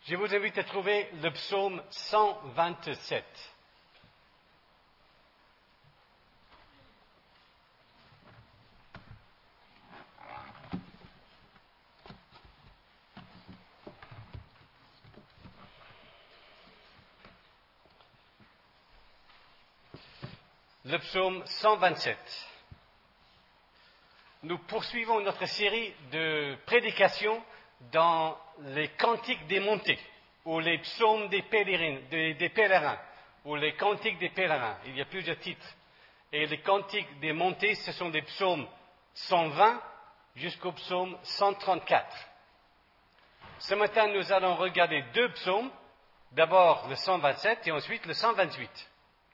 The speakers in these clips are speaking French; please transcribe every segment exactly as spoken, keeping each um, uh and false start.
Je vous invite à trouver le psaume cent vingt-sept. Le psaume cent vingt-sept. Nous poursuivons notre série de prédications dans les cantiques des montées, ou les psaumes des pèlerins, des, des pèlerins, ou les cantiques des pèlerins. Il y a plusieurs titres. Et les cantiques des montées, ce sont des psaumes cent vingt jusqu'au psaume cent trente-quatre. Ce matin, nous allons regarder deux psaumes. D'abord le cent vingt-sept et ensuite le cent vingt-huit.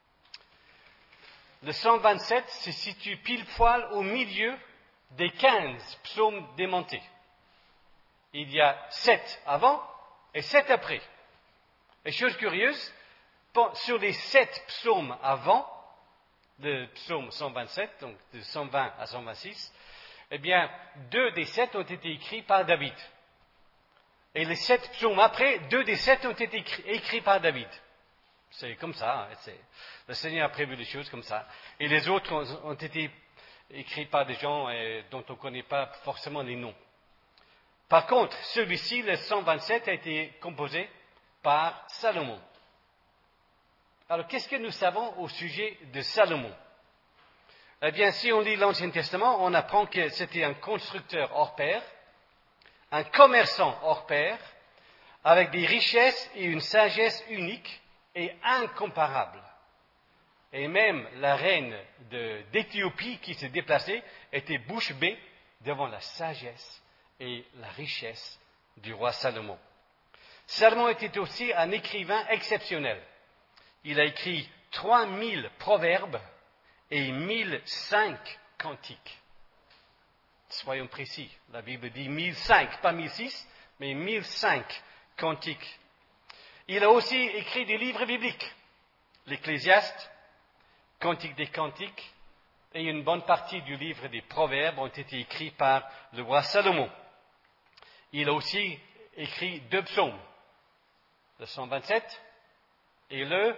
Le cent vingt-sept se situe pile poil au milieu des quinze psaumes des montées. Il y a sept avant et sept après. Et chose curieuse, sur les sept psaumes avant, le psaume cent vingt-sept, donc de cent vingt à cent vingt-six, eh bien, deux des sept ont été écrits par David. Et les sept psaumes après, deux des sept ont été écrits, écrits par David. C'est comme ça, c'est, le Seigneur a prévu les choses comme ça. Et les autres ont, ont été écrits par des gens eh, dont on ne connaît pas forcément les noms. Par contre, celui-ci, le cent vingt-sept, a été composé par Salomon. Alors, qu'est-ce que nous savons au sujet de Salomon? Eh bien, si on lit l'Ancien Testament, on apprend que c'était un constructeur hors pair, un commerçant hors pair, avec des richesses et une sagesse unique et incomparable. Et même la reine de, d'Éthiopie qui s'est déplacée était bouche bée devant la sagesse et la richesse du roi Salomon. Salomon était aussi un écrivain exceptionnel. Il a écrit trois mille proverbes et mille cinq cantiques. Soyons précis, la Bible dit mille cinq, pas mille six, mais mille cinq cantiques. Il a aussi écrit des livres bibliques, l'Ecclésiaste, Cantique des Cantiques, et une bonne partie du livre des Proverbes ont été écrits par le roi Salomon. Il a aussi écrit deux psaumes, le cent vingt-sept et le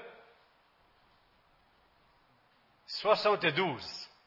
soixante-douze.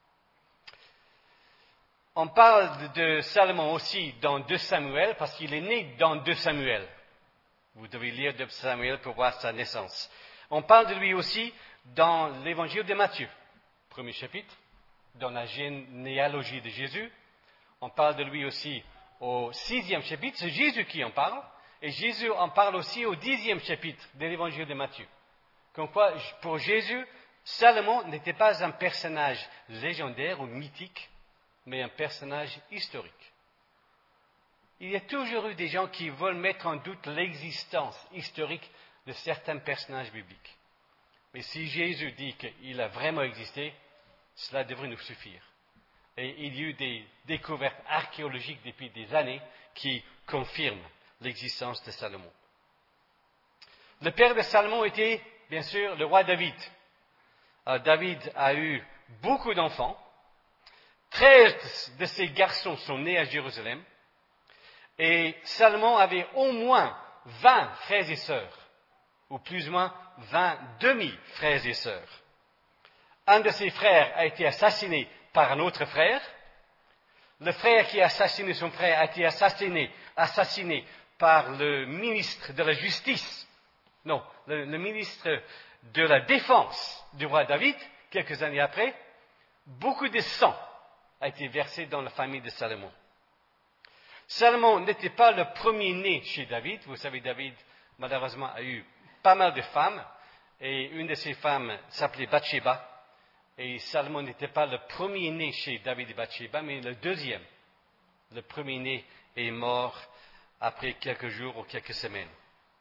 On parle de Salomon aussi dans deux Samuel, parce qu'il est né dans deux Samuel. Vous devez lire deux Samuel pour voir sa naissance. On parle de lui aussi dans l'évangile de Matthieu, premier chapitre, dans la généalogie de Jésus. On parle de lui aussi au sixième chapitre, c'est Jésus qui en parle, et Jésus en parle aussi au dixième chapitre de l'évangile de Matthieu. Comme quoi, pour Jésus, Salomon n'était pas un personnage légendaire ou mythique, mais un personnage historique. Il y a toujours eu des gens qui veulent mettre en doute l'existence historique de certains personnages bibliques. Mais si Jésus dit qu'il a vraiment existé, cela devrait nous suffire. Et il y a eu des découvertes archéologiques depuis des années qui confirment l'existence de Salomon. Le père de Salomon était, bien sûr, le roi David. Alors, David a eu beaucoup d'enfants. Treize de ses garçons sont nés à Jérusalem. Et Salomon avait au moins vingt frères et sœurs, ou plus ou moins vingt demi-frères et sœurs. Un de ses frères a été assassiné par un autre frère. Le frère qui a assassiné son frère a été assassiné, assassiné par le ministre de la Justice, non, le, le ministre de la Défense du roi David, quelques années après. Beaucoup de sang a été versé dans la famille de Salomon. Salomon n'était pas le premier-né chez David. Vous savez, David, malheureusement, a eu pas mal de femmes. Et une de ces femmes s'appelait Bathsheba. Et Salomon n'était pas le premier-né chez David et Bathsheba, mais le deuxième. Le premier-né est mort après quelques jours ou quelques semaines.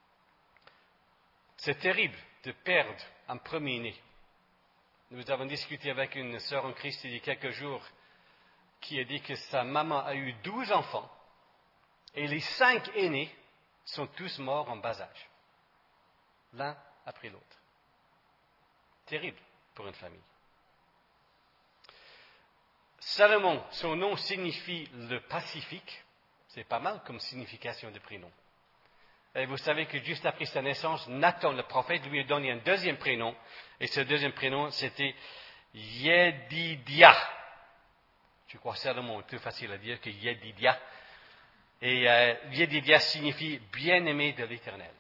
C'est terrible de perdre un premier-né. Nous avons discuté avec une sœur en Christ il y a quelques jours qui a dit que sa maman a eu douze enfants. Et les cinq aînés sont tous morts en bas âge, l'un après l'autre. Terrible pour une famille. Salomon, son nom signifie le pacifique. C'est pas mal comme signification de prénom. Et vous savez que juste après sa naissance, Nathan, le prophète, lui a donné un deuxième prénom. Et ce deuxième prénom, c'était Yedidia. Je crois que c'est le mot plus facile à dire que Yedidia. Et euh, Yedidia signifie bien-aimé de l'Éternel.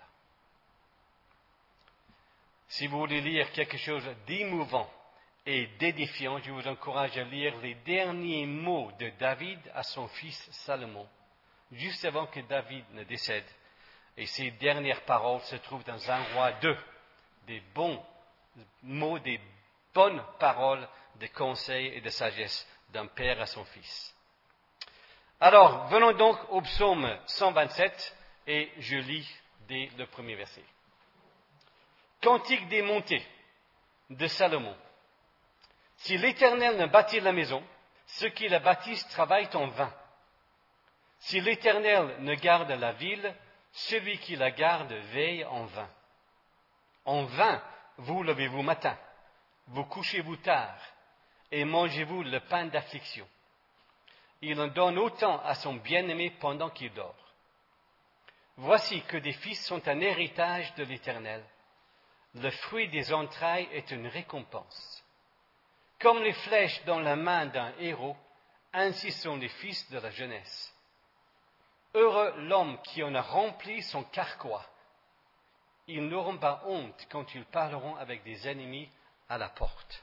Si vous voulez lire quelque chose d'émouvant et d'édifiant, je vous encourage à lire les derniers mots de David à son fils Salomon, juste avant que David ne décède. Et ces dernières paroles se trouvent dans un roi deux, des bons mots, des bonnes paroles de conseil et de sagesse d'un père à son fils. Alors, venons donc au psaume cent vingt-sept et je lis dès le premier verset. Cantique des montées de Salomon. Si l'Éternel ne bâtit la maison, ceux qui la bâtissent travaillent en vain. Si l'Éternel ne garde la ville, celui qui la garde veille en vain. En vain, vous levez-vous matin, vous couchez-vous tard, et mangez-vous le pain d'affliction. Il en donne autant à son bien-aimé pendant qu'il dort. Voici que des fils sont un héritage de l'Éternel. Le fruit des entrailles est une récompense. Comme les flèches dans la main d'un héros, ainsi sont les fils de la jeunesse. Heureux l'homme qui en a rempli son carquois. Ils n'auront pas honte quand ils parleront avec des ennemis à la porte.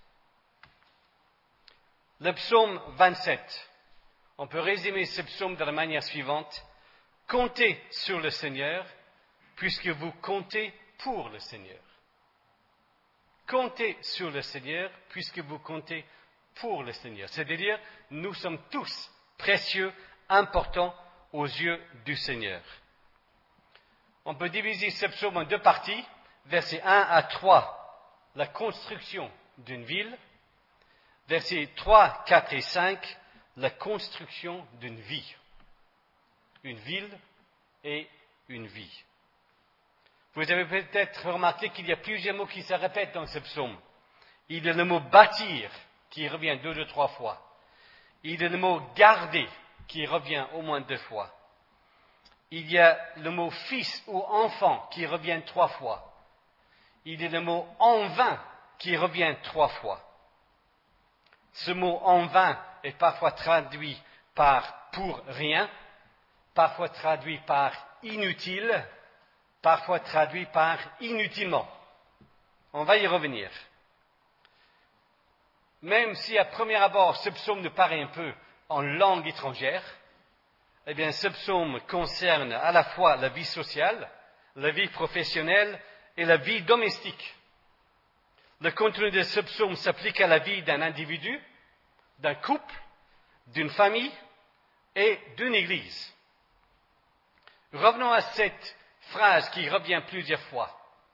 Le psaume vingt-sept. On peut résumer ce psaume de la manière suivante. Comptez sur le Seigneur, puisque vous comptez pour le Seigneur. Comptez sur le Seigneur, puisque vous comptez pour le Seigneur. C'est-à-dire, nous sommes tous précieux, importants aux yeux du Seigneur. On peut diviser ce psaume en deux parties. Versets un à trois, la construction d'une ville. Versets trois, quatre et cinq, la construction d'une vie. Une ville et une vie. Vous avez peut-être remarqué qu'il y a plusieurs mots qui se répètent dans ce psaume. Il y a le mot bâtir qui revient deux ou trois fois. Il y a le mot garder qui revient au moins deux fois. Il y a le mot fils ou enfant qui revient trois fois. Il y a le mot en vain qui revient trois fois. Ce mot en vain est parfois traduit par pour rien, parfois traduit par inutile, parfois traduit par inutilement. On va y revenir. Même si à premier abord ce psaume nous paraît un peu en langue étrangère, eh bien ce psaume concerne à la fois la vie sociale, la vie professionnelle et la vie domestique. Le contenu de ce psaume s'applique à la vie d'un individu, d'un couple, d'une famille et d'une église. Revenons à cette phrase qui revient plusieurs fois.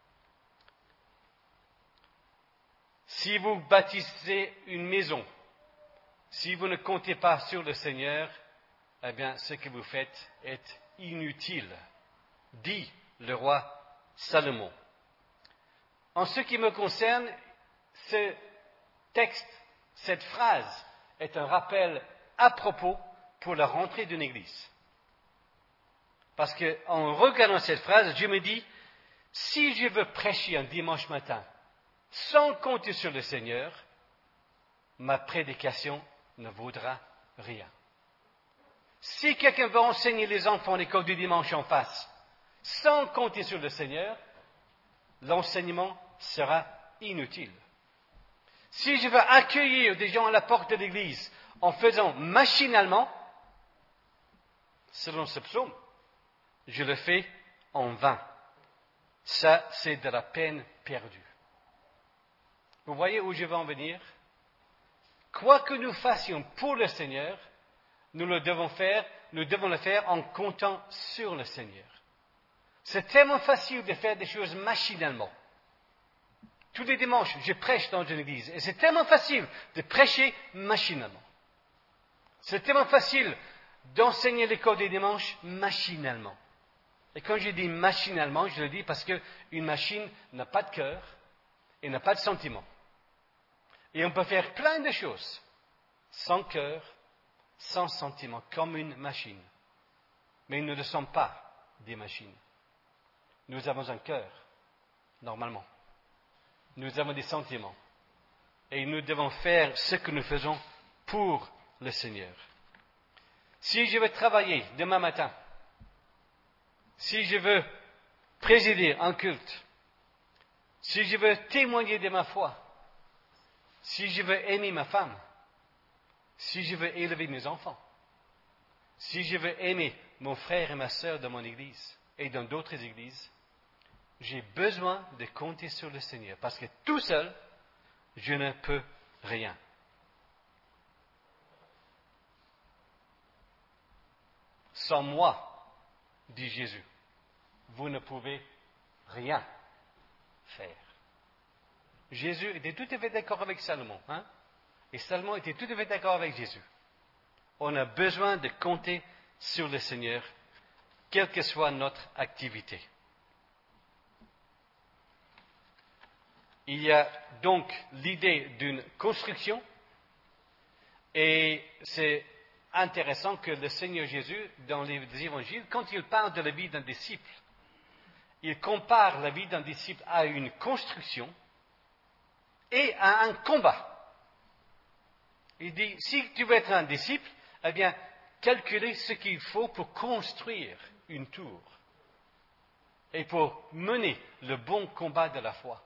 Si vous bâtissez une maison, si vous ne comptez pas sur le Seigneur, eh bien, ce que vous faites est inutile, dit le roi Salomon. En ce qui me concerne, ce texte, cette phrase, est un rappel à propos pour la rentrée d'une église. Parce qu'en regardant cette phrase, je me dis, si je veux prêcher un dimanche matin sans compter sur le Seigneur, ma prédication ne vaudra rien. Si quelqu'un veut enseigner les enfants à l'école du dimanche en face, sans compter sur le Seigneur, l'enseignement sera inutile. Si je veux accueillir des gens à la porte de l'église en faisant machinalement, selon ce psaume, je le fais en vain. Ça, c'est de la peine perdue. Vous voyez où je veux en venir? Quoi que nous fassions pour le Seigneur, nous le devons faire, nous devons le faire en comptant sur le Seigneur. C'est tellement facile de faire des choses machinalement. Tous les dimanches, je prêche dans une église, et c'est tellement facile de prêcher machinalement. C'est tellement facile d'enseigner l'école des dimanches machinalement. Et quand je dis machinalement, je le dis parce qu'une machine n'a pas de cœur et n'a pas de sentiment. Et on peut faire plein de choses sans cœur, sans sentiment, comme une machine. Mais nous ne sommes pas des machines. Nous avons un cœur, normalement. Nous avons des sentiments. Et nous devons faire ce que nous faisons pour le Seigneur. Si je veux travailler demain matin, si je veux présider un culte, si je veux témoigner de ma foi, si je veux aimer ma femme, si je veux élever mes enfants, si je veux aimer mon frère et ma sœur dans mon église et dans d'autres églises, j'ai besoin de compter sur le Seigneur parce que tout seul, je ne peux rien. Sans moi, dit Jésus, vous ne pouvez rien faire. Jésus était tout à fait d'accord avec Salomon, hein? Et Salomon était tout à fait d'accord avec Jésus. On a besoin de compter sur le Seigneur, quelle que soit notre activité. Il y a donc l'idée d'une construction, et c'est intéressant que le Seigneur Jésus, dans les évangiles, quand il parle de la vie d'un disciple, il compare la vie d'un disciple à une construction et à un combat. Il dit, si tu veux être un disciple, eh bien, calculez ce qu'il faut pour construire une tour et pour mener le bon combat de la foi.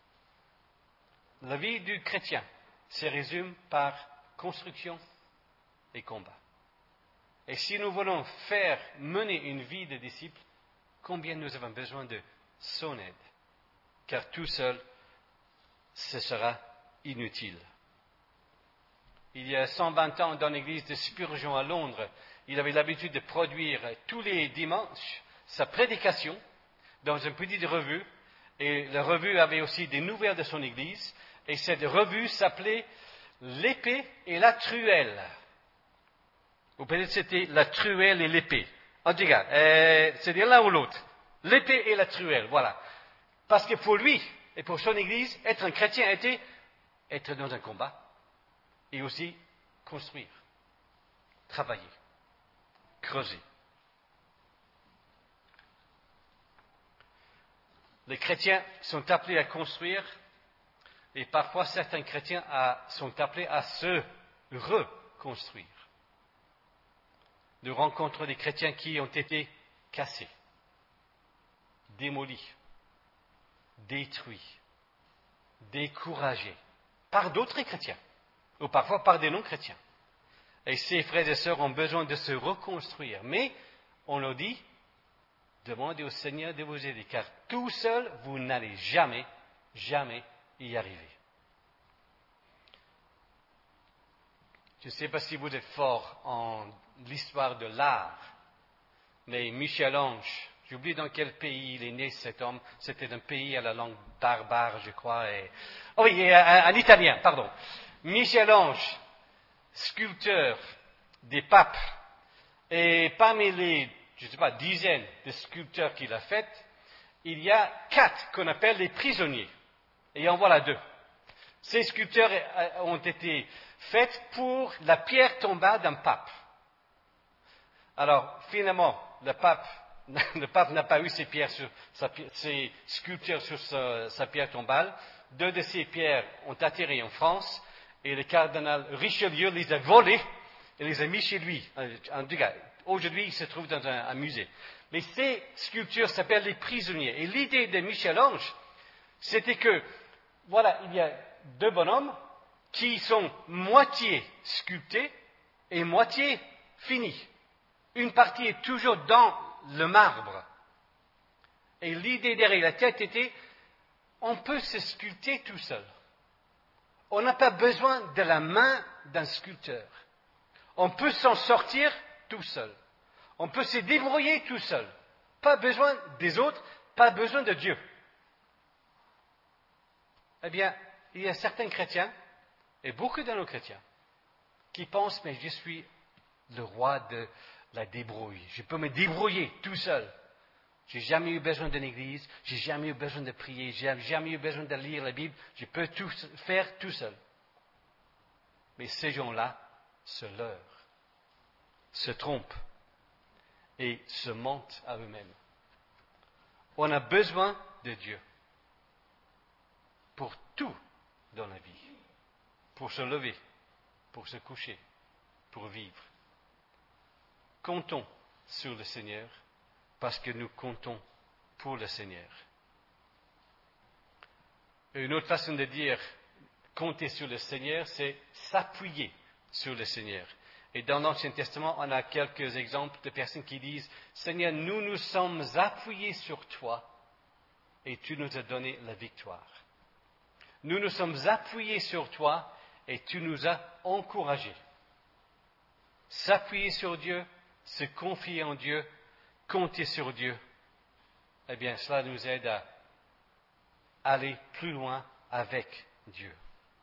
La vie du chrétien se résume par construction et combat. Et si nous voulons faire mener une vie de disciple, combien nous avons besoin de son aide? Car tout seul, ce sera inutile. Il y a cent vingt ans, dans l'église de Spurgeon à Londres, il avait l'habitude de produire tous les dimanches sa prédication dans une petite revue. Et la revue avait aussi des nouvelles de son église. Et cette revue s'appelait L'épée et la truelle. Ou peut-être c'était la truelle et l'épée. En tout cas, euh, c'est-à-dire l'un ou l'autre. L'épée et la truelle, voilà. Parce que pour lui et pour son église, être un chrétien était être dans un combat et aussi construire, travailler, creuser. Les chrétiens sont appelés à construire et parfois certains chrétiens à, sont appelés à se reconstruire. Nous rencontrons des chrétiens qui ont été cassés, démolis, détruits, découragés par d'autres chrétiens ou parfois par des non-chrétiens. Et ces frères et sœurs ont besoin de se reconstruire. Mais on leur dit, demandez au Seigneur de vous aider, car tout seul, vous n'allez jamais, jamais y arriver. Je ne sais pas si vous êtes fort en l'histoire de l'art, mais Michel-Ange, j'oublie dans quel pays il est né cet homme, c'était un pays à la langue barbare, je crois, et... oh oui, un, un italien, pardon. Michel-Ange, sculpteur des papes, et parmi les, je ne sais pas, dizaines de sculpteurs qu'il a faites, il y a quatre qu'on appelle les prisonniers. Et en voilà deux. Ces sculptures ont été faites pour la pierre tombale d'un pape. Alors, finalement, le pape, le pape n'a pas eu ces, pierres sur sa, ces sculptures sur sa, sa pierre tombale. Deux de ces pierres ont atterri en France et le cardinal Richelieu les a volées et les a mis chez lui. En tout cas, aujourd'hui, il se trouve dans un, un musée. Mais ces sculptures s'appellent les prisonniers. Et l'idée de Michel-Ange, c'était que, voilà, il y a deux bonhommes qui sont moitié sculptés et moitié finis. Une partie est toujours dans le marbre. Et l'idée derrière la tête était, on peut se sculpter tout seul. On n'a pas besoin de la main d'un sculpteur. On peut s'en sortir tout seul. On peut se débrouiller tout seul. Pas besoin des autres, pas besoin de Dieu. Eh bien, il y a certains chrétiens, et beaucoup de nos chrétiens, qui pensent, mais je suis le roi de la débrouille. Je peux me débrouiller tout seul. J'ai jamais eu besoin d'une église, j'ai jamais eu besoin de prier, j'ai jamais eu besoin de lire la Bible, je peux tout faire tout seul. Mais ces gens-là se leurrent, se trompent et se mentent à eux-mêmes. On a besoin de Dieu pour tout dans la vie, pour se lever, pour se coucher, pour vivre. Comptons sur le Seigneur parce que nous comptons pour le Seigneur. Une autre façon de dire compter sur le Seigneur, c'est s'appuyer sur le Seigneur. Et dans l'Ancien Testament, on a quelques exemples de personnes qui disent « Seigneur, nous nous sommes appuyés sur toi et tu nous as donné la victoire. Nous nous sommes appuyés sur toi et tu nous as encouragés. » S'appuyer sur Dieu, se confier en Dieu, compter sur Dieu, eh bien, cela nous aide à aller plus loin avec Dieu.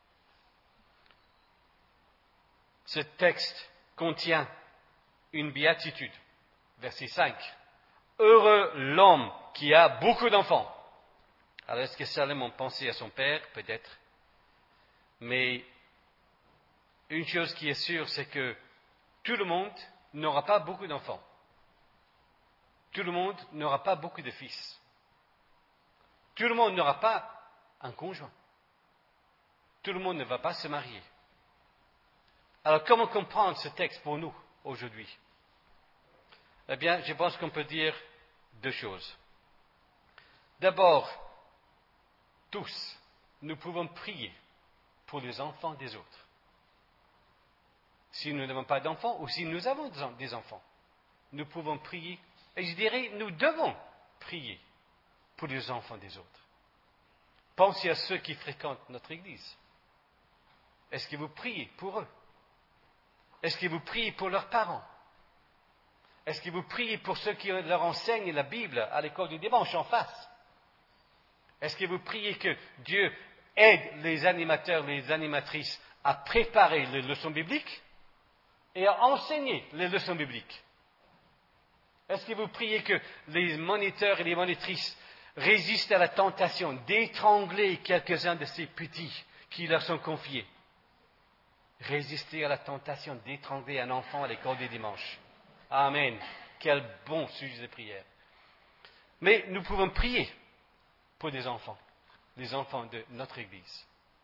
Ce texte contient une béatitude. Verset cinq. Heureux l'homme qui a beaucoup d'enfants. Alors, est-ce que Salomon pensait à son père? Peut-être. Mais une chose qui est sûre, c'est que tout le monde n'aura pas beaucoup d'enfants. Tout le monde n'aura pas beaucoup de fils. Tout le monde n'aura pas un conjoint. Tout le monde ne va pas se marier. Alors, comment comprendre ce texte pour nous aujourd'hui? Eh bien, je pense qu'on peut dire deux choses. D'abord, tous, nous pouvons prier pour les enfants des autres. Si nous n'avons pas d'enfants ou si nous avons des enfants, nous pouvons prier. Et je dirais, nous devons prier pour les enfants des autres. Pensez à ceux qui fréquentent notre Église. Est-ce que vous priez pour eux? Est-ce que vous priez pour leurs parents? Est-ce que vous priez pour ceux qui leur enseignent la Bible à l'école du dimanche en face? Est-ce que vous priez que Dieu aide les animateurs, les animatrices à préparer les leçons bibliques et à enseigner les leçons bibliques? Est-ce que vous priez que les moniteurs et les monitrices résistent à la tentation d'étrangler quelques-uns de ces petits qui leur sont confiés? Résister à la tentation d'étrangler un enfant à l'école du dimanche. Amen. Quel bon sujet de prière. Mais nous pouvons prier pour des enfants, les enfants de notre Église.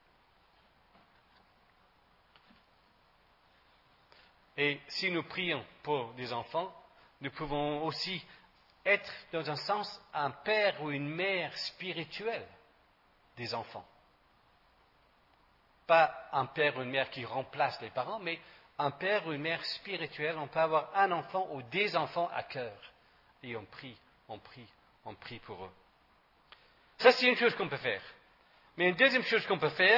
Et si nous prions pour des enfants, nous pouvons aussi être, dans un sens, un père ou une mère spirituelle des enfants. Pas un père ou une mère qui remplace les parents, mais un père ou une mère spirituelle. On peut avoir un enfant ou des enfants à cœur. Et on prie, on prie, on prie pour eux. Ça, c'est une chose qu'on peut faire. Mais une deuxième chose qu'on peut faire,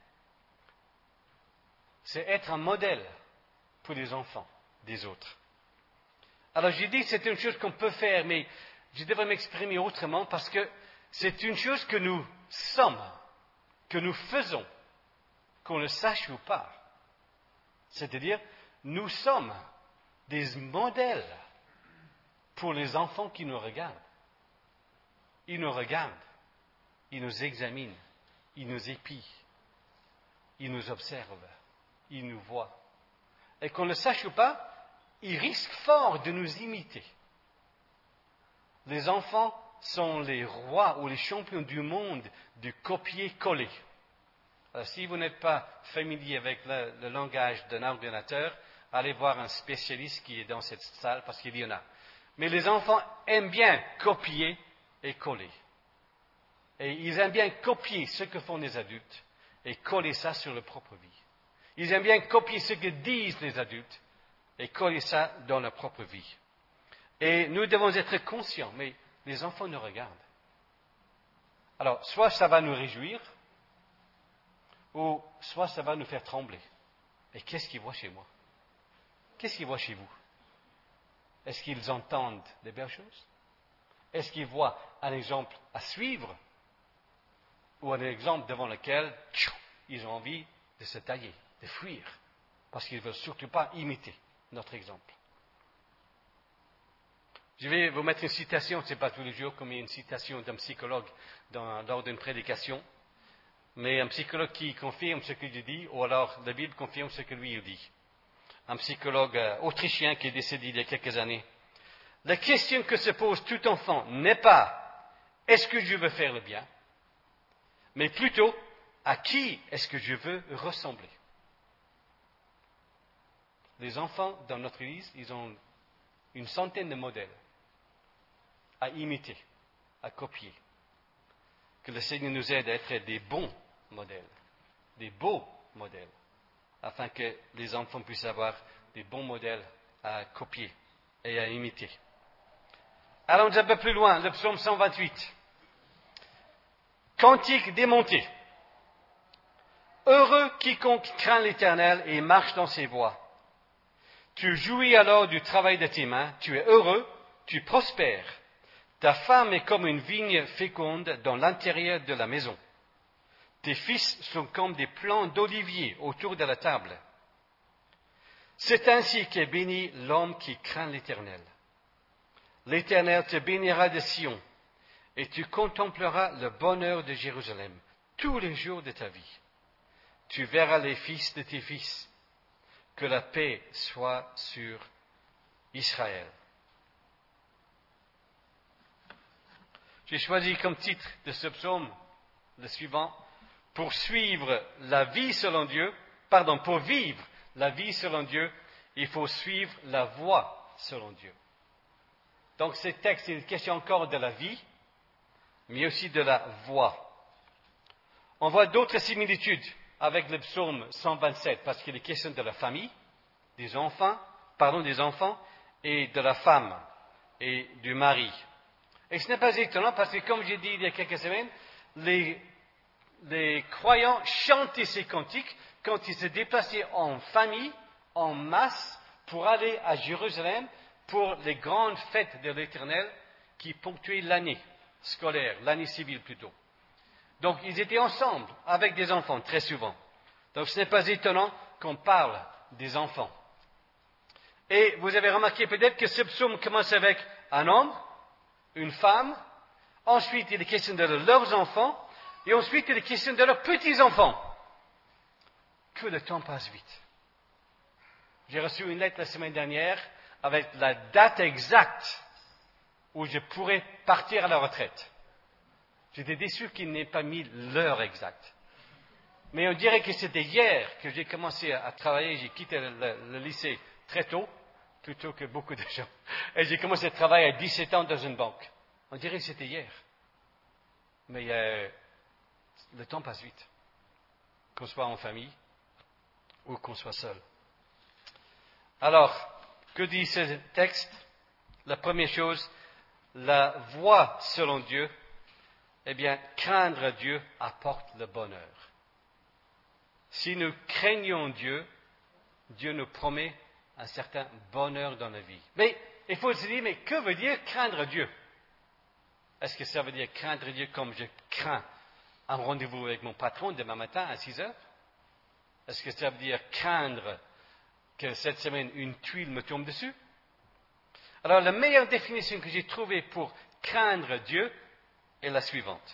c'est être un modèle pour les enfants des autres. Alors, j'ai dit que c'est une chose qu'on peut faire, mais je devrais m'exprimer autrement parce que c'est une chose que nous sommes, que nous faisons, qu'on le sache ou pas. C'est-à-dire, nous sommes des modèles pour les enfants qui nous regardent. Ils nous regardent, ils nous examinent, ils nous épient, ils nous observent, ils nous voient. Et qu'on le sache ou pas, ils risquent fort de nous imiter. Les enfants sont les rois ou les champions du monde du copier-coller. Alors, si vous n'êtes pas familier avec le, le langage d'un ordinateur, allez voir un spécialiste qui est dans cette salle parce qu'il y en a. Mais les enfants aiment bien copier et coller. Et ils aiment bien copier ce que font les adultes et coller ça sur leur propre vie. Ils aiment bien copier ce que disent les adultes et coller ça dans leur propre vie. Et nous devons être conscients, mais les enfants nous regardent. Alors, soit ça va nous réjouir, ou soit ça va nous faire trembler. Et qu'est-ce qu'ils voient chez moi? Qu'est-ce qu'ils voient chez vous? Est-ce qu'ils entendent des belles choses? Est-ce qu'ils voient un exemple à suivre? Ou un exemple devant lequel tchou, ils ont envie de se tailler, de fuir, parce qu'ils ne veulent surtout pas imiter notre exemple. Je vais vous mettre une citation, ce n'est pas tous les jours comme il y a une citation d'un psychologue dans, lors d'une prédication, mais un psychologue qui confirme ce que je dis, ou alors la Bible confirme ce que lui il dit. Un psychologue euh, autrichien qui est décédé il y a quelques années. La question que se pose tout enfant n'est pas est-ce que je veux faire le bien, mais plutôt à qui est-ce que je veux ressembler. Les enfants dans notre Église, ils ont une centaine de modèles à imiter, à copier. Que le Seigneur nous aide à être des bons modèles, des beaux modèles, afin que les enfants puissent avoir des bons modèles à copier et à imiter. Allons un peu plus loin, le psaume cent vingt-huit. Cantique démonté. Heureux quiconque craint l'Éternel et marche dans ses voies. Tu jouis alors du travail de tes mains, tu es heureux, tu prospères. Ta femme est comme une vigne féconde dans l'intérieur de la maison. Tes fils sont comme des plants d'olivier autour de la table. C'est ainsi qu'est béni l'homme qui craint l'Éternel. L'Éternel te bénira de Sion, et tu contempleras le bonheur de Jérusalem tous les jours de ta vie. Tu verras les fils de tes fils. Que la paix soit sur Israël. J'ai choisi comme titre de ce psaume le suivant: pour suivre la vie selon Dieu, pardon, pour vivre la vie selon Dieu, il faut suivre la voie selon Dieu. Donc ce texte est une question encore de la vie, mais aussi de la voie. On voit d'autres similitudes avec le psaume cent vingt-sept, parce qu'il est question de la famille, des enfants, pardon, des enfants, et de la femme et du mari. Et ce n'est pas étonnant, parce que comme j'ai dit il y a quelques semaines, les, les croyants chantaient ces cantiques quand ils se déplaçaient en famille, en masse, pour aller à Jérusalem pour les grandes fêtes de l'Éternel qui ponctuaient l'année scolaire, l'année civile plutôt. Donc, ils étaient ensemble avec des enfants, très souvent. Donc, ce n'est pas étonnant qu'on parle des enfants. Et vous avez remarqué peut-être que ce psaume commence avec un homme, une femme, ensuite il est question de leurs enfants, et ensuite il est question de leurs petits-enfants. Que le temps passe vite. J'ai reçu une lettre la semaine dernière avec la date exacte où je pourrais partir à la retraite. J'étais déçu qu'il n'ait pas mis l'heure exacte. Mais on dirait que c'était hier que j'ai commencé à travailler, j'ai quitté le, le, le lycée très tôt, plus tôt que beaucoup de gens. Et j'ai commencé à travailler à dix-sept ans dans une banque. On dirait que c'était hier. Mais euh, le temps passe vite. Qu'on soit en famille ou qu'on soit seul. Alors, que dit ce texte? La première chose, la voie selon Dieu. Eh bien, craindre Dieu apporte le bonheur. Si nous craignons Dieu, Dieu nous promet un certain bonheur dans la vie. Mais il faut se dire, mais que veut dire craindre Dieu? Est-ce que ça veut dire craindre Dieu comme je crains un rendez-vous avec mon patron demain matin à six heures? Est-ce que ça veut dire craindre que cette semaine une tuile me tombe dessus? Alors la meilleure définition que j'ai trouvée pour craindre Dieu est la suivante.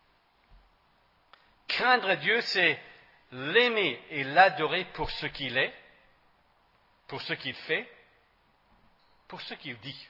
Craindre Dieu, c'est l'aimer et l'adorer pour ce qu'il est, pour ce qu'il fait, pour ce qu'il dit.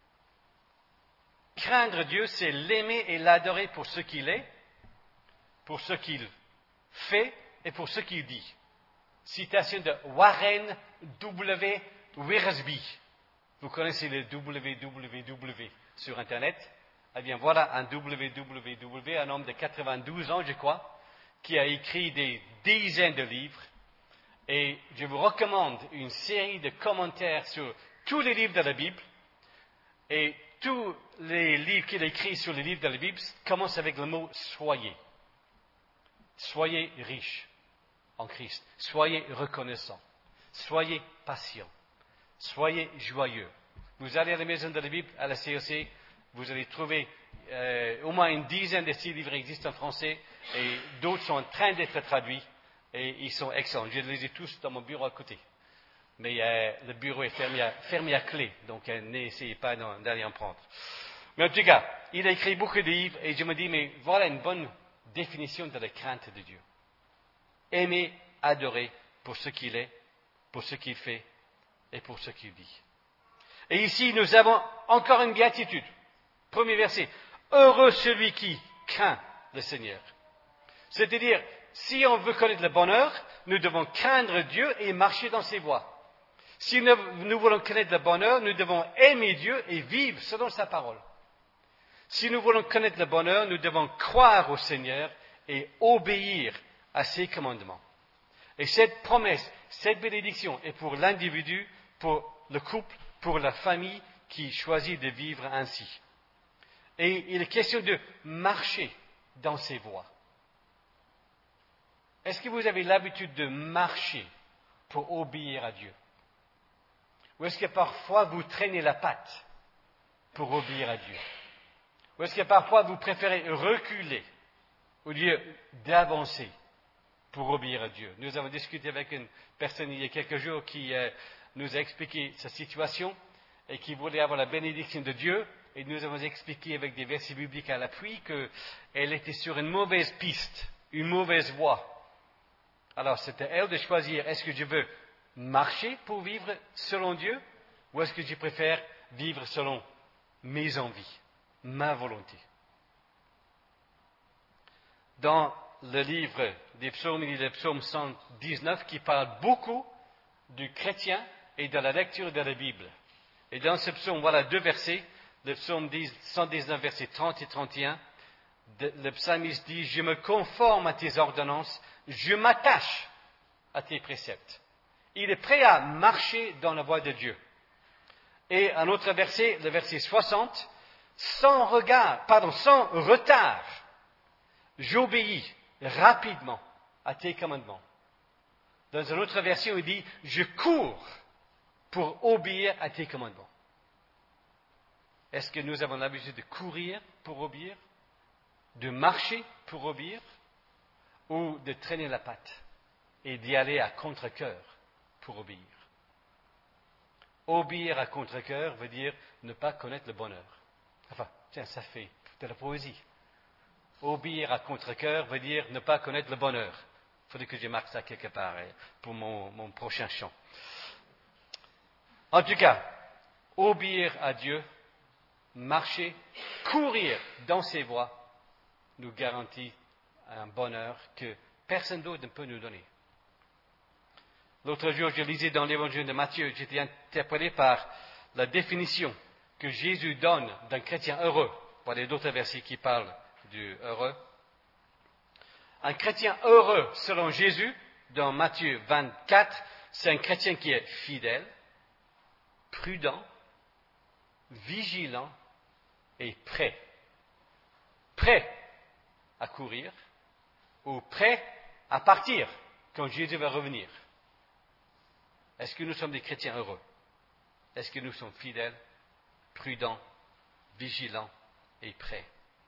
Craindre Dieu, c'est l'aimer et l'adorer pour ce qu'il est, pour ce qu'il fait et pour ce qu'il dit. Citation de Warren W. Wiersbe. Vous connaissez le W W W sur Internet? Eh bien, voilà un W W W, un homme de quatre-vingt-douze ans, je crois, qui a écrit des dizaines de livres. Et je vous recommande une série de commentaires sur tous les livres de la Bible. Et tous les livres qu'il a écrits sur les livres de la Bible commencent avec le mot « soyez ». Soyez riches en Christ. Soyez reconnaissants. Soyez patients. Soyez joyeux. Vous allez à la maison de la Bible, à la C E C, vous allez trouver euh, au moins une dizaine de ces livres existent en français et d'autres sont en train d'être traduits et ils sont excellents. Je les ai tous dans mon bureau à côté. Mais euh, le bureau est fermé à, fermé à clé, donc euh, n'essayez pas d'aller en prendre. Mais en tout cas, il a écrit beaucoup de livres et je me dis, mais voilà une bonne définition de la crainte de Dieu. Aimer, adorer pour ce qu'il est, pour ce qu'il fait et pour ce qu'il dit. Et ici, nous avons encore une béatitude. Premier verset. Heureux celui qui craint le Seigneur. C'est-à-dire, si on veut connaître le bonheur, nous devons craindre Dieu et marcher dans ses voies. Si nous, nous voulons connaître le bonheur, nous devons aimer Dieu et vivre selon sa parole. Si nous voulons connaître le bonheur, nous devons croire au Seigneur et obéir à ses commandements. Et cette promesse, cette bénédiction est pour l'individu, pour le couple, pour la famille qui choisit de vivre ainsi. Et il est question de marcher dans ses voies. Est-ce que vous avez l'habitude de marcher pour obéir à Dieu? Ou est-ce que parfois vous traînez la patte pour obéir à Dieu? Ou est-ce que parfois vous préférez reculer au lieu d'avancer pour obéir à Dieu? Nous avons discuté avec une personne il y a quelques jours qui euh, nous a expliqué sa situation et qui voulait avoir la bénédiction de Dieu. Et nous avons expliqué avec des versets bibliques à l'appui qu'elle était sur une mauvaise piste, une mauvaise voie. Alors c'était à elle de choisir, est-ce que je veux marcher pour vivre selon Dieu ou est-ce que je préfère vivre selon mes envies, ma volonté? Dans le livre des psaumes, il y a le psaume cent dix-neuf qui parle beaucoup du chrétien et de la lecture de la Bible. Et dans ce psaume, voilà deux versets. Le psaume cent dix-neuf, versets trente et trente et un, le psalmiste dit « Je me conforme à tes ordonnances, je m'attache à tes préceptes. » Il est prêt à marcher dans la voie de Dieu. Et un autre verset, le verset soixante, « Sans regard, pardon, sans retard, j'obéis rapidement à tes commandements. » Dans un autre verset, il dit « Je cours pour obéir à tes commandements. » Est-ce que nous avons l'habitude de courir pour obéir, de marcher pour obéir, ou de traîner la patte et d'y aller à contre-cœur pour obéir? Obéir à contre-cœur veut dire ne pas connaître le bonheur. Enfin, tiens, ça fait de la poésie. Obéir à contre-cœur veut dire ne pas connaître le bonheur. Il faudrait que je marque ça quelque part pour mon, mon prochain chant. En tout cas, obéir à Dieu, marcher, courir dans ses voies, nous garantit un bonheur que personne d'autre ne peut nous donner. L'autre jour, je lisais dans l'évangile de Matthieu, j'étais interpellé par la définition que Jésus donne d'un chrétien heureux. Voilà d'autres versets qui parlent du heureux. Un chrétien heureux, selon Jésus, dans Matthieu vingt-quatre, c'est un chrétien qui est fidèle, prudent, vigilant et prêt. Prêt à courir ou prêt à partir quand Jésus va revenir. Est-ce que nous sommes des chrétiens heureux? Est-ce que nous sommes fidèles, prudents, vigilants et prêts?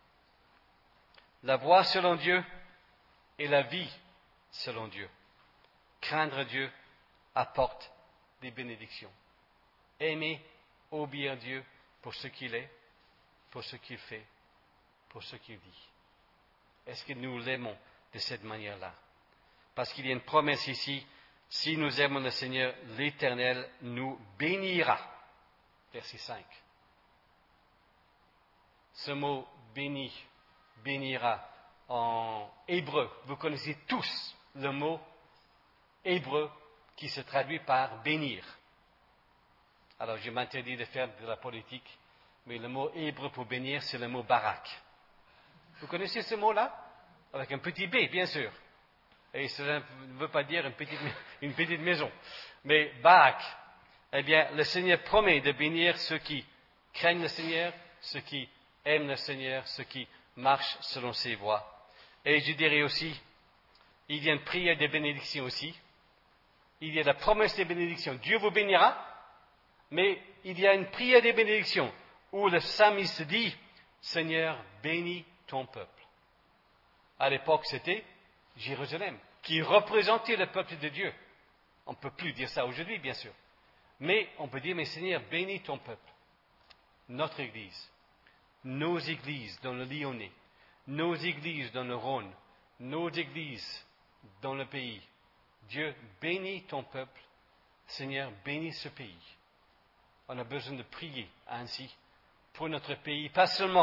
La voie selon Dieu est la vie selon Dieu. Craindre Dieu apporte des bénédictions. Aimer, obéir Dieu pour ce qu'il est, pour ce qu'il fait, pour ce qu'il dit. Est-ce que nous l'aimons de cette manière-là? Parce qu'il y a une promesse ici, si nous aimons le Seigneur, l'Éternel nous bénira. Verset cinq. Ce mot béni, bénira en hébreu. Vous connaissez tous le mot hébreu qui se traduit par bénir. Alors je m'interdis de faire de la politique, mais le mot hébreu pour bénir, c'est le mot barak. Vous connaissez ce mot-là? Avec un petit B, bien sûr. Et cela ne veut pas dire une petite, une petite maison. Mais barak, eh bien, le Seigneur promet de bénir ceux qui craignent le Seigneur, ceux qui aiment le Seigneur, ceux qui marchent selon ses voies. Et je dirais aussi, il y a une prière de bénédiction aussi. Il y a la promesse de bénédiction. Dieu vous bénira, mais il y a une prière de bénédiction où le psalmiste dit, Seigneur, bénis ton peuple. À l'époque, c'était Jérusalem, qui représentait le peuple de Dieu. On ne peut plus dire ça aujourd'hui, bien sûr. Mais on peut dire, mais Seigneur, bénis ton peuple. Notre Église, nos églises dans le Lyonnais, nos églises dans le Rhône, nos églises dans le pays. Dieu, bénis ton peuple. Seigneur, bénis ce pays. On a besoin de prier ainsi pour notre pays, pas seulement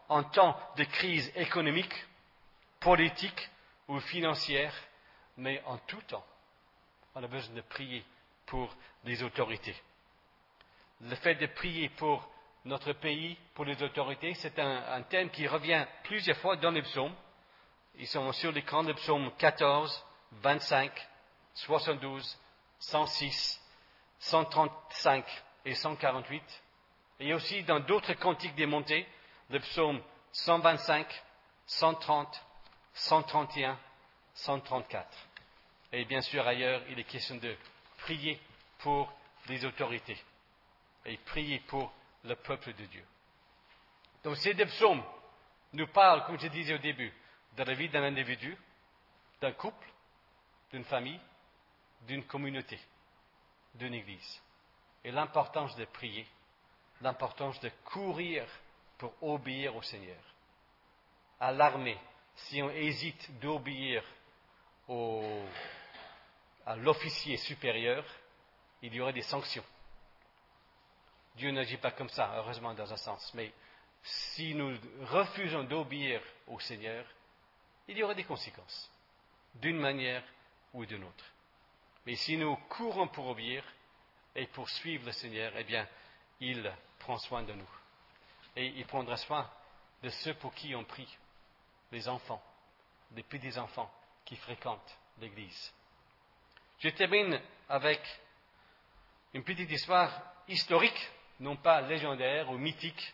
en temps de crise économique, politique ou financière, mais en tout temps. On a besoin de prier pour les autorités. Le fait de prier pour notre pays, pour les autorités, c'est un, un thème qui revient plusieurs fois dans les psaumes. Ils sont sur l'écran, le psaume quatorze, vingt-cinq, soixante-douze, cent six, cent trente-cinq et cent quarante-huit. Et aussi dans d'autres cantiques des montées, le psaume cent vingt-cinq, cent trente, cent trente et un, cent trente-quatre. Et bien sûr, ailleurs, il est question de prier pour les autorités et prier pour le peuple de Dieu. Donc ces deux psaumes nous parlent, comme je disais au début, de la vie d'un individu, d'un couple, d'une famille, d'une communauté, d'une église. Et l'importance de prier, l'importance de courir pour obéir au Seigneur. À l'armée, si on hésite d'obéir au, à l'officier supérieur, il y aurait des sanctions. Dieu n'agit pas comme ça, heureusement, dans un sens. Mais si nous refusons d'obéir au Seigneur, il y aura des conséquences, d'une manière ou d'une autre. Mais si nous courons pour obéir et pour suivre le Seigneur, eh bien, il prend soin de nous. Et il prendra soin de ceux pour qui on prie, les enfants, les petits-enfants qui fréquentent l'Église. Je termine avec une petite histoire historique, non pas légendaire ou mythique.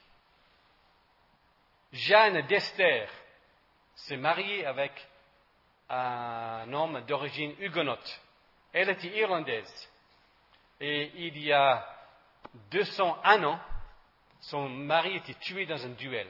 Jeanne d'Esther s'est mariée avec un homme d'origine huguenote. Elle était irlandaise. Et il y a deux cent un ans, son mari était tué dans un duel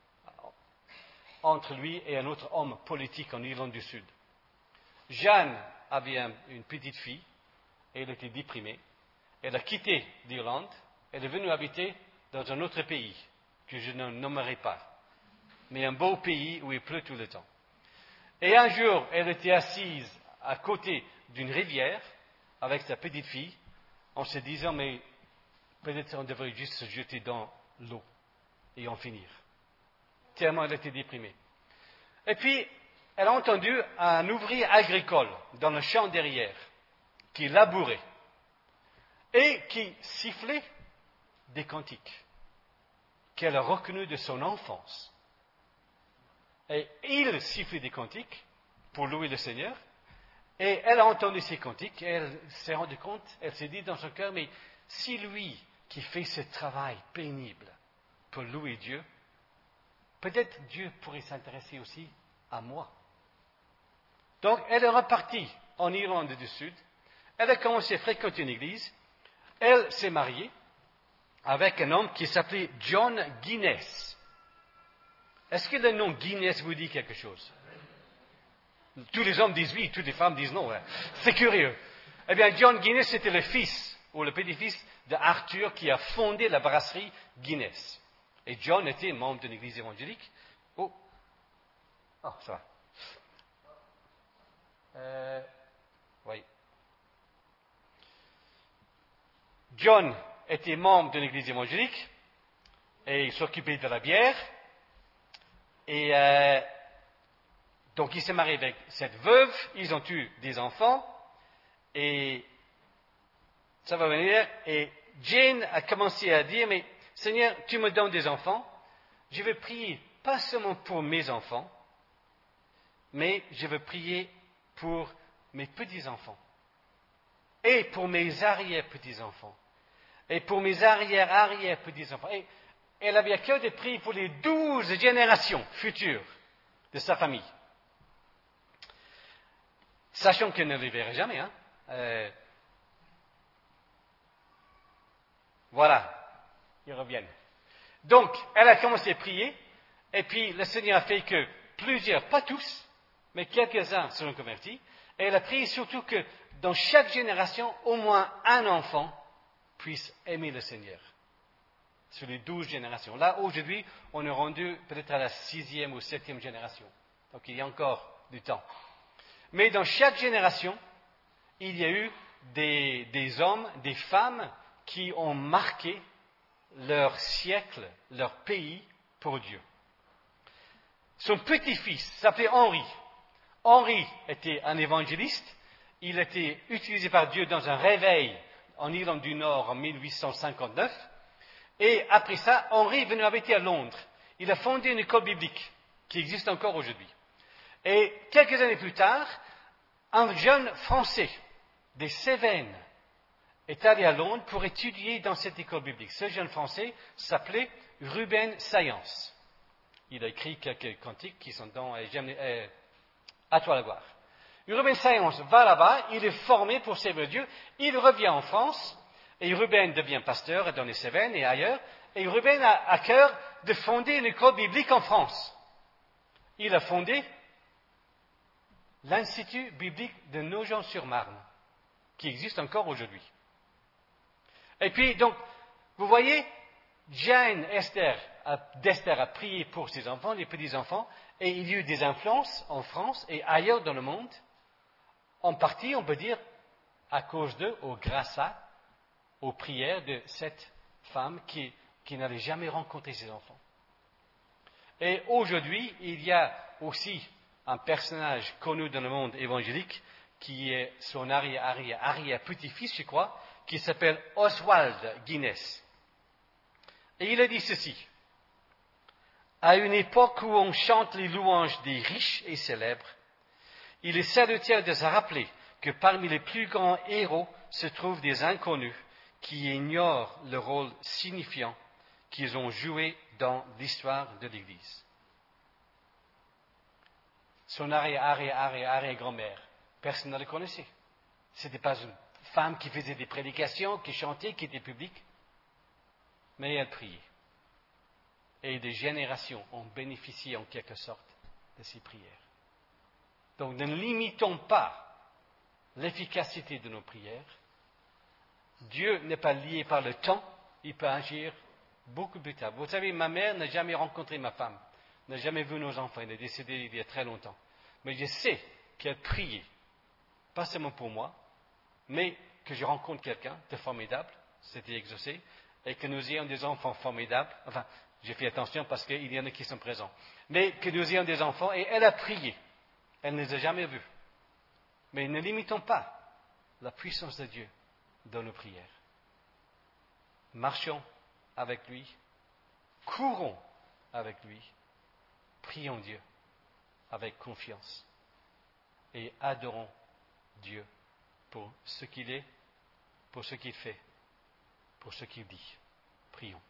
entre lui et un autre homme politique en Irlande du Sud. Jeanne avait un, une petite fille, et elle était déprimée. Elle a quitté l'Irlande, elle est venue habiter dans un autre pays, que je ne nommerai pas, mais un beau pays où il pleut tout le temps. Et un jour, elle était assise à côté d'une rivière avec sa petite fille, en se disant, mais peut-être on devrait juste se jeter dans l'eau et en finir. Tellement elle était déprimée. Et puis, elle a entendu un ouvrier agricole dans le champ derrière, qui labourait et qui sifflait des cantiques qu'elle a reconnus de son enfance. Et il sifflait des cantiques pour louer le Seigneur. Et elle a entendu ces cantiques, et elle s'est rendue compte, elle s'est dit dans son cœur, mais si lui qui fait ce travail pénible pour louer Dieu, peut-être Dieu pourrait s'intéresser aussi à moi. Donc elle est repartie en Irlande du Sud, elle a commencé à fréquenter une église, elle s'est mariée avec un homme qui s'appelait John Guinness. Est-ce que le nom Guinness vous dit quelque chose? Tous les hommes disent oui, toutes les femmes disent non. Hein. C'est curieux. Eh bien, John Guinness, c'était le fils, ou le petit-fils d'Arthur qui a fondé la brasserie Guinness. Et John était membre d'une église évangélique. Oh, oh ça va. Euh, oui. John était membre d'une église évangélique et il s'occupait de la bière. Et euh, donc il s'est marié avec cette veuve, ils ont eu des enfants, et ça va venir, et Jane a commencé à dire, mais Seigneur, tu me donnes des enfants, je veux prier pas seulement pour mes enfants, mais je veux prier pour mes petits-enfants, et pour mes arrière-petits-enfants, et pour mes arrière-arrière-petits-enfants. Et elle avait à cœur de prier pour les douze générations futures de sa famille. Sachant qu'elle ne les verrait jamais. Hein. Euh, voilà, ils reviennent. Donc, elle a commencé à prier, et puis le Seigneur a fait que plusieurs, pas tous, mais quelques-uns se sont convertis, et elle a prié surtout que dans chaque génération, au moins un enfant puisse aimer le Seigneur. Sur les douze générations. Là, aujourd'hui, on est rendu peut-être à la sixième ou septième génération. Donc, il y a encore du temps. Mais dans chaque génération, il y a eu des, des hommes, des femmes qui ont marqué leur siècle, leur pays pour Dieu. Son petit-fils s'appelait Henri. Henri était un évangéliste. Il a été utilisé par Dieu dans un réveil en Irlande du Nord en mille huit cent cinquante-neuf. Et après ça, Henri est venu habiter à Londres. Il a fondé une école biblique qui existe encore aujourd'hui. Et quelques années plus tard, un jeune Français des Cévennes est allé à Londres pour étudier dans cette école biblique. Ce jeune Français s'appelait Ruben Saillance. Il a écrit quelques cantiques qui sont dans euh, euh, À toi la gloire. Ruben Saillance va là-bas, il est formé pour servir Dieu, il revient en France, et Ruben devient pasteur dans les Cévennes et ailleurs, et Ruben a à cœur de fonder une école biblique en France. Il a fondé l'Institut biblique de Nogent-sur-Marne, qui existe encore aujourd'hui. Et puis, donc, vous voyez, Jane Esther a, d'Esther a prié pour ses enfants, les petits-enfants, et il y a eu des influences en France et ailleurs dans le monde, en partie, on peut dire, à cause d'eux, ou grâce à, aux prières de cette femme qui, qui n'avait jamais rencontré ses enfants. Et aujourd'hui, il y a aussi un personnage connu dans le monde évangélique, qui est son arrière-arrière-arrière-petit-fils, je crois, qui s'appelle Oswald Guinness. Et il a dit ceci: à une époque où on chante les louanges des riches et célèbres, il est salutaire de se rappeler que parmi les plus grands héros se trouvent des inconnus qui ignorent le rôle signifiant qu'ils ont joué dans l'histoire de l'Église. Son arrière-arrière-arrière-grand-mère, personne ne le connaissait. Ce n'était pas une femme qui faisait des prédications, qui chantait, qui était publique, mais elle priait. Et des générations ont bénéficié en quelque sorte de ces prières. Donc ne limitons pas l'efficacité de nos prières. Dieu n'est pas lié par le temps, il peut agir beaucoup plus tard. Vous savez, ma mère n'a jamais rencontré ma femme, n'a jamais vu nos enfants, elle est décédée il y a très longtemps. Mais je sais qu'elle priait, pas seulement pour moi, mais que je rencontre quelqu'un de formidable, c'était exaucé, et que nous ayons des enfants formidables, enfin, j'ai fait attention parce qu'il y en a qui sont présents, mais que nous ayons des enfants, et elle a prié, elle ne les a jamais vus. Mais ne limitons pas la puissance de Dieu dans nos prières. Marchons avec lui, courons avec lui, prions Dieu avec confiance et adorons Dieu pour ce qu'il est, pour ce qu'il fait, pour ce qu'il dit. Prions.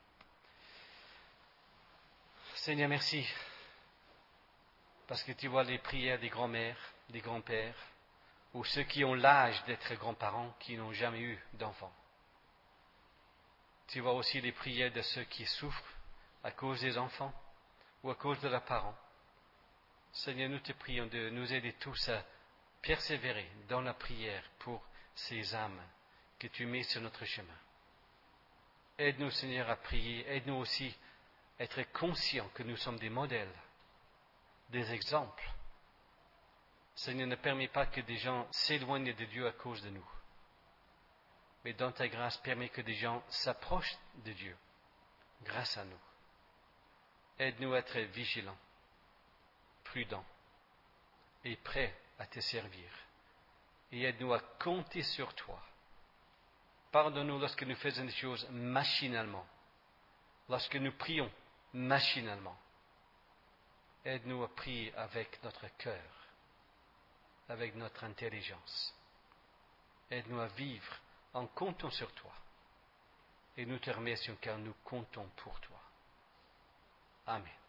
Seigneur, merci, parce que tu vois les prières des grands-mères, des grands-pères, ou ceux qui ont l'âge d'être grands-parents, qui n'ont jamais eu d'enfants. Tu vois aussi les prières de ceux qui souffrent à cause des enfants ou à cause de leurs parents. Seigneur, nous te prions de nous aider tous à persévérer dans la prière pour ces âmes que tu mets sur notre chemin. Aide-nous, Seigneur, à prier. Aide-nous aussi à être conscients que nous sommes des modèles, des exemples. Seigneur, ne permets pas que des gens s'éloignent de Dieu à cause de nous. Mais dans ta grâce, permets que des gens s'approchent de Dieu grâce à nous. Aide-nous à être vigilants, prudents et prêts à te servir. Et aide-nous à compter sur toi. Pardonne-nous lorsque nous faisons des choses machinalement, lorsque nous prions machinalement. Aide-nous à prier avec notre cœur, avec notre intelligence. Aide-nous à vivre en comptant sur toi. Et nous te remercions car nous comptons pour toi. Amen.